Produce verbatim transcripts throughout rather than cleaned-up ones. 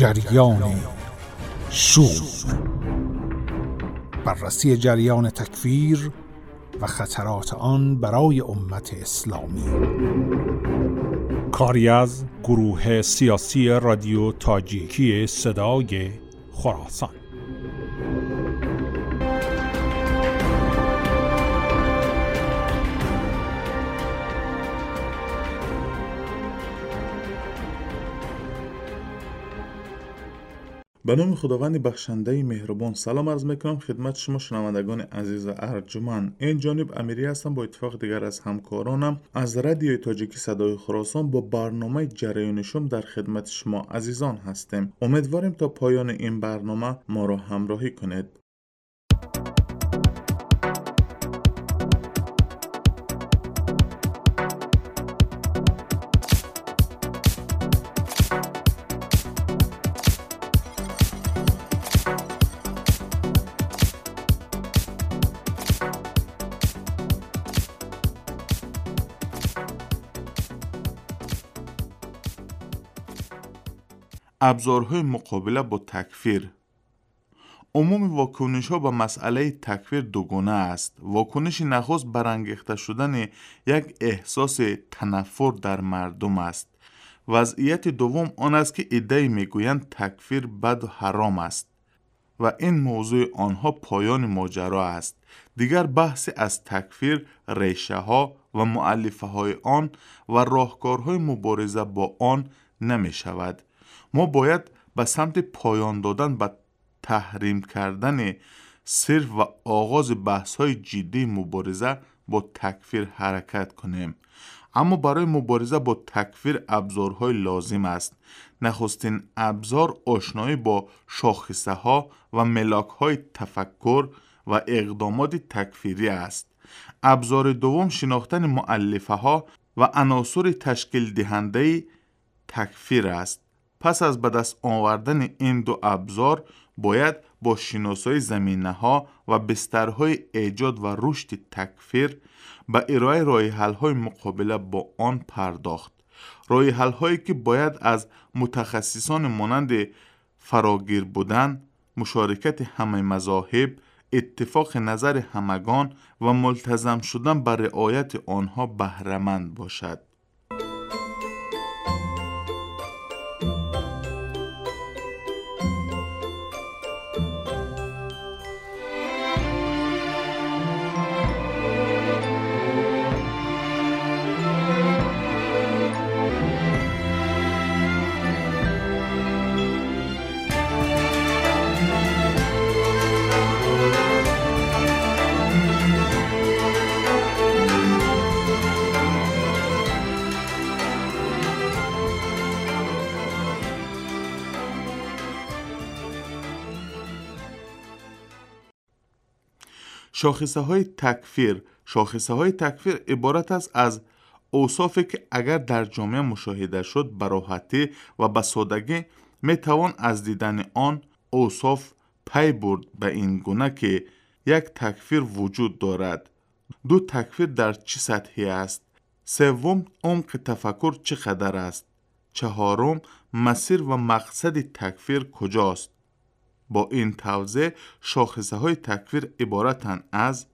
جریان شوم، بررسی جریان تکفیر و خطرات آن برای امت اسلامی. کاری از گروه سیاسی رادیو تاجیکی صدای خراسان. به نام خداوند بخشنده مهربان. سلام عرض میکنم خدمت شما شنوندگان عزیز ارجمند. این جانب امیری هستم. با اتفاق دیگر از همکارانم از رادیو تاجیکی صدای خراسان با برنامه جریان شوم در خدمت شما عزیزان هستیم. امیدواریم تا پایان این برنامه ما را همراهی کنید. ابزارهای مقابله با تکفیر. عموم واکنش ها به مسئله تکفیر دوگانه است. واکنش نخست برانگیخته شدن یک احساس تنفر در مردم است. وضعیت دوم آن است که عده‌ای میگویند تکفیر بد و حرام است و این موضوع آنها پایان ماجرا است. دیگر بحث از تکفیر، ریشه ها و مؤلفه های آن و راهکارهای مبارزه با آن نمی شود. ما باید به سمت پایان دادن به تحریم کردن صرف و آغاز بحث‌های جدی مبارزه با تکفیر حرکت کنیم. اما برای مبارزه با تکفیر ابزارهای لازم است. نخستین ابزار آشنایی با شاخصه ها و ملاک های تفکر و اقدامات تکفیری است. ابزار دوم شناختن مؤلفه ها و عناصر تشکیل دهنده تکفیر است. پس از به دست آوردن این دو ابزار باید با شناسایی زمینه ها و بسترهای ایجاد و رشد تکفیر به ارائه راه حل های مقابله با آن پرداخت. راه حل هایی که باید از متخصصان مانند فراگیر بودن، مشارکت همه مذاهب، اتفاق نظر همگان و ملتزم شدن بر رعایت آنها بهره مند باشد. شاخصه های تکفیر. شاخصه های تکفیر عبارت است از اوصافی که اگر در جامعه مشاهده شد به راحتی و به سادگی می توان از دیدن آن اوصاف پی برد به این گونه که یک تکفیر وجود دارد. دو، تکفیر در چه سطحی است؟ سوم، عمق تفکر چقدر است؟ چهارم، مسیر و مقصد تکفیر کجاست؟ با این توضیح شاخصه های تکفیر عبارتند از: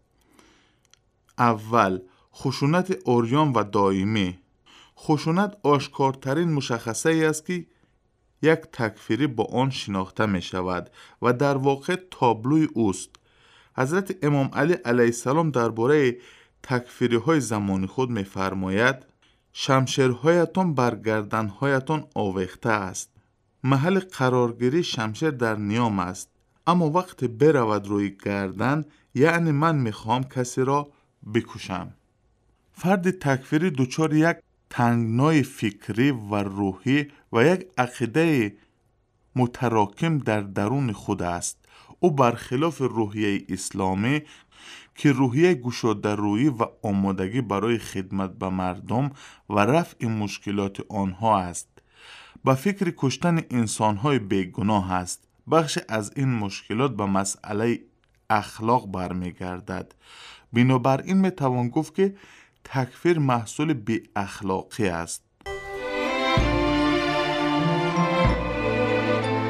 اول، خشونت عریان و دائمی. خشونت آشکارترین مشخصه ای است که یک تکفیری با آن شناخته می شود و در واقع تابلوی اوست. حضرت امام علی علیه السلام درباره تکفیری های زمان خود می فرماید: شمشیرهایتان بر گردنهایتان آویخته است. محل قرارگیری شمشیر در نیام است، اما وقتی برود روی گردن یعنی من میخوام کسی را بکشم. فرد تکفیری دچار یک تنگنای فکری و روحی و یک عقیده متراکم در درون خود است. او برخلاف روحیه اسلامی که روحیه گشاده رویی و آمادگی برای خدمت به مردم و رفع مشکلات آنها است، به فکر کشتن انسان‌های بیگناه است. بخش از این مشکلات به مسئله اخلاق برمیگردد. بنابراین میتوان گفت که تکفیر محصول بی اخلاقی است.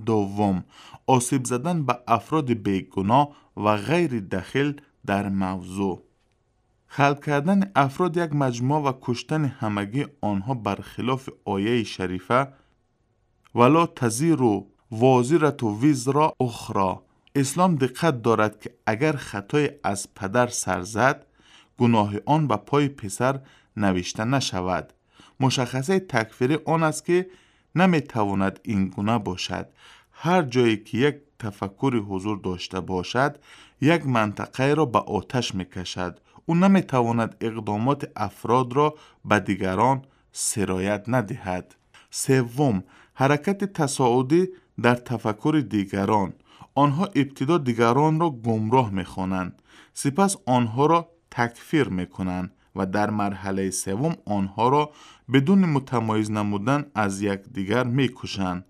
دوم، آسیب زدن به افراد بیگناه و غیر دخیل در موضوع. خلق کردن افراد یک مجموعه و کشتن همگی آنها برخلاف آیه شریفه ولا تزیر وازرة وزر اخرى. اسلام دقت دارد که اگر خطای از پدر سر زد، گناه آن به پای پسر نوشته نشود. مشخصه تکفیری آن است که نمیتواند این گونه باشد. هر جایی که یک تفکر حضور داشته باشد، یک منطقه را به آتش میکشد. او نمیتواند اقدامات افراد را به دیگران سرایت ندهد. سوم، حرکت تصاعدی در تفکر دیگران. آنها ابتدا دیگران را گمراه میخوانند، سپس آنها را تکفیر میکنند و در مرحله سوم آنها را بدون متمایز نمودن از یکدیگر میکشند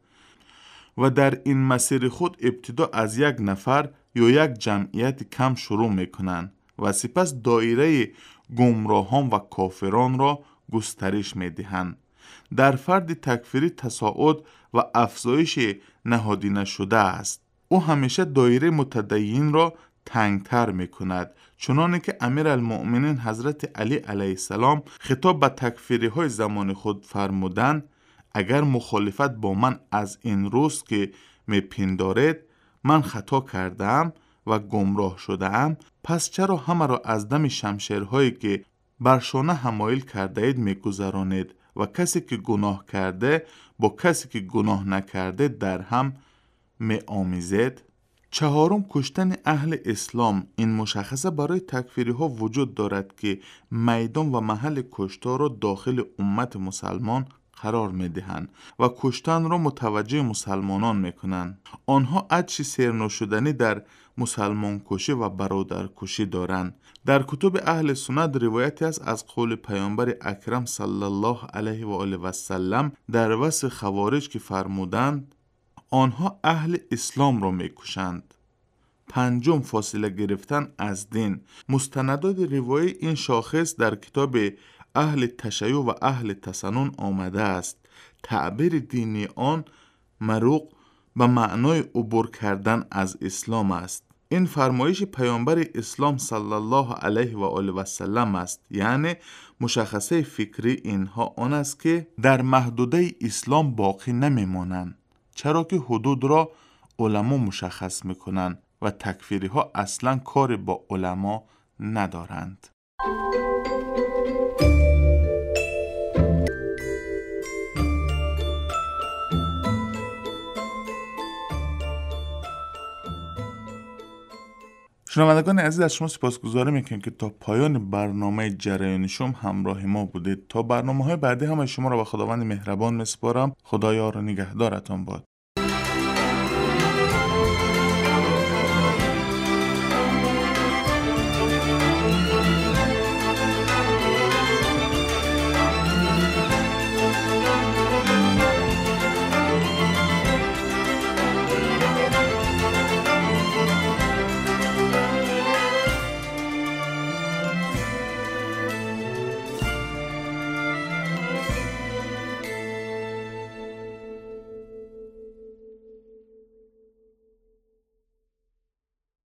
و در این مسیر خود ابتدا از یک نفر یا یک جمعیت کم شروع میکنند و سپس دایره گمراهان و کافران را گسترش میدهند. در فرد تکفیری تصاعد و افزایش نهادینه شده است. او همیشه دایره متدین را تنگتر می کند، چنانه که امیرالمؤمنین حضرت علی علیه السلام خطاب به تکفیری های زمان خود فرمودند: اگر مخالفت با من از این روز که می پندارید من خطا کردم و گمراه شدم، پس چرا همه را از دم شمشیرهایی که بر شانه حمایل کرده اید می گذرانید و کسی که گناه کرده با کسی که گناه نکرده در هم می آمیزید؟ چهارم، کشتن اهل اسلام. این مشخصه برای تکفیری ها وجود دارد که میدان و محل کشتار را داخل امت مسلمان قرار می دهند و کشتن را متوجه مسلمانان می کنند. آنها عجش سرنوشدنی در مسلمان کشی و برادر کشی دارند. در کتب اهل سنت روایتی است از قول پیامبر اکرم صلی الله علیه و آله و سلم در وصف خوارج که فرمودند آنها اهل اسلام را میکشند. پنجم، فاصله گرفتن از دین. مستندات روایی این شاخص در کتاب اهل تشیع و اهل تسنن آمده است. تعبیر دینی آن مروق به معنای عبور کردن از اسلام است. این فرمایش پیامبر اسلام صلی الله علیه و آله و سلم است، یعنی مشخصه فکری اینها آن است که در محدوده اسلام باقی نمیمانند، چرا که حدود را علما مشخص میکنند و تکفیری ها اصلا کار با علما ندارند. شنوندگان عزیز، از شما سپاسگزاری میکنم که تا پایان برنامه جریان شم همراه ما بودید. تا برنامه های بعدی هم شما را به خداوند مهربان میسپارم. خدا یار و نگهدارتان باد.